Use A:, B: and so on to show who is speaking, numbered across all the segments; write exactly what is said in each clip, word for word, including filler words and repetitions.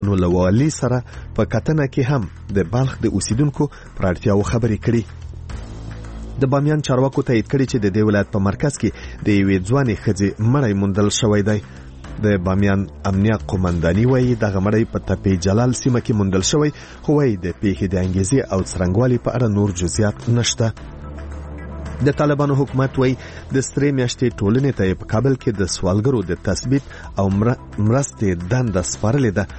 A: نو له والي سره په کتنه کې هم د بلخ د اوسیدونکو پر اړتیاو خبرې کړي. د بامیان چارواکو تایید کړي چې د دې ولایت په مرکز کې د یوې ځوانې ښځې مړی موندل شوی دی. د بامیان امنیه قومنداني وایي دغه مړی په تپې جلال سیمه کې موندل شوی، خو وایي د پیښې د انګیزې او څرنګوالي په اړه نور جزئیات نشته. د طالبانو حکومت وایي د سرې میاشتې ټولنې ته په کابل کې د سوالګرو د تثبیت او مرستې دنده سپارلې ده.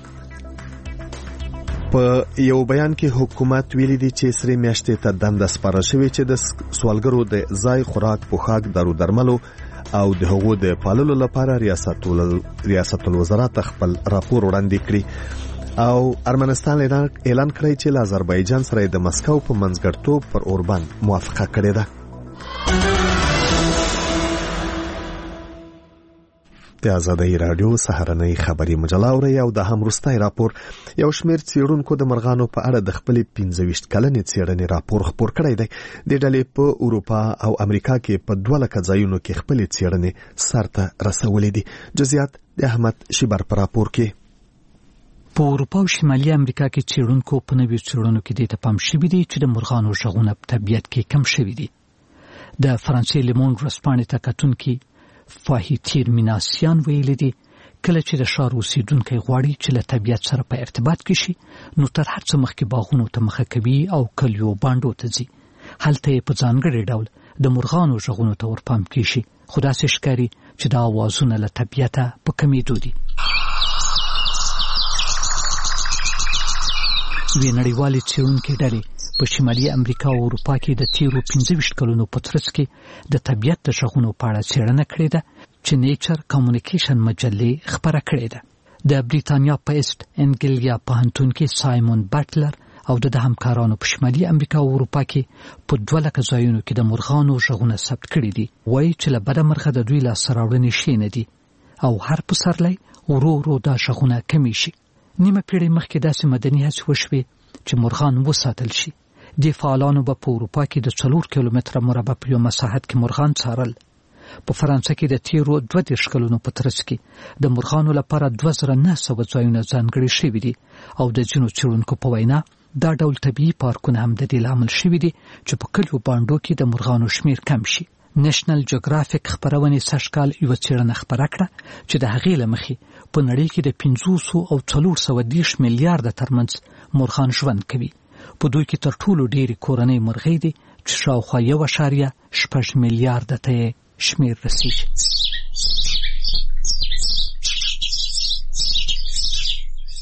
A: په یو بیان کې حکومت ویلي دی چې سرې میاشتې ته دنده سپارل شوې چې د سوالګرو د ځای خوراک، پوښاک، دارو درملو او د هغو د پاللو لپاره ریاست الوزرا خپل راپور وړاندې کړی. او ارمنستان اعلان کړی چې له آذربایجان سره د مسکو په منځګړیتوب پر اوربان موافقه کړې ده. د آزادۍ رادیو سهارنۍ خبري مجله اوري او د هم وروستی راپور. یو شمېر څېړونکو د مرغانو په اړه د خپلې پنځه ویشت کلنې څېړنې راپور خپور کړی دی. د ډلې په اروپا او امریکا کې په دوه لکه ځایونو کې خپلې څېړنې سرته رسولې دي. جزئیات د احمد شیبر په راپور کې.
B: په اروپا او شمالي امریکا کې څېړونکو په نویو څېړنو کې دې ته پام شوی دی چې د مرغانو غږونه په طبیعت کې کم شوي دي. د فرانسې لیموند ورځپاڼې ته کتونکي فاهیتیر میناسیان ویلي دي کله چې د ښار اوسیدونکي غواړي چې له طبیعت سره په ارتباط کې شي نو تر هر څه مخکې باغونو ته مخه کوي او کلیو بانډو ته ځي. هلته یې په ځانګړي ډول د مرغانو غږونو ته ورپام کیږي، خو داسې ښکاري چې دا اوازونه له طبیعته په کمېدو دي. یوې نړیوالې څېړونکې ډلې په شمالي امریکا او اروپا کې د تیرو پنځه ویشت کلونو په ترڅ کې د طبیعت د غږونو په اړه څېړنه کړې ده چې نیچر کمیونیکیشن مجلې خپره کړې ده. د بریتانیا په ایسټ انګلیا پوهنتون کې سایمون بټلر او د همکارانو په شمالي امریکا او اروپا کې په دوه لکه ځایونو کې د مرغانو غږونه ثبت کړي دي. وایي چې له بده مرغه د دوی لاسته راوړنې ښې نه دي او هر پسرلی ورو ورو دا غږونه کمی شي. نیمه پیړۍ مخکې داسې مدني هڅې وشوې چې مرغان وساتل شي. د فعالانو به په اروپا کې د څلور کیلومتره مربع په یو مساحت کې مرغان څارل. په فرانسه کې د تیرو دوه دېرش کلونو په ترڅ کې د مرغانو لپاره دوه زره نه سوه ځایونه ځانګړي شوي دي او د ځینو څېړونکو په وینا دا ډول طبیعي پارکونه هم د دې لامل شوي دي چې په کلیو بانډو کې د مرغانو شمیر کم شي. نېشنل جیوګرافیک خپرونې سږ کال یوه څېړنه خپره کړه چې د هغې له مخې په نړۍ کې د پنځوسو او څلور سوه دېرش میلیارده ترمنځ مرغان ژوند کوي. په دوی کې تر ټولو ډېرې کورنۍ مرغۍ دي چې شاوخوا یو اعشاریه شپږ میلیارده ته یې شمیر رسیږي.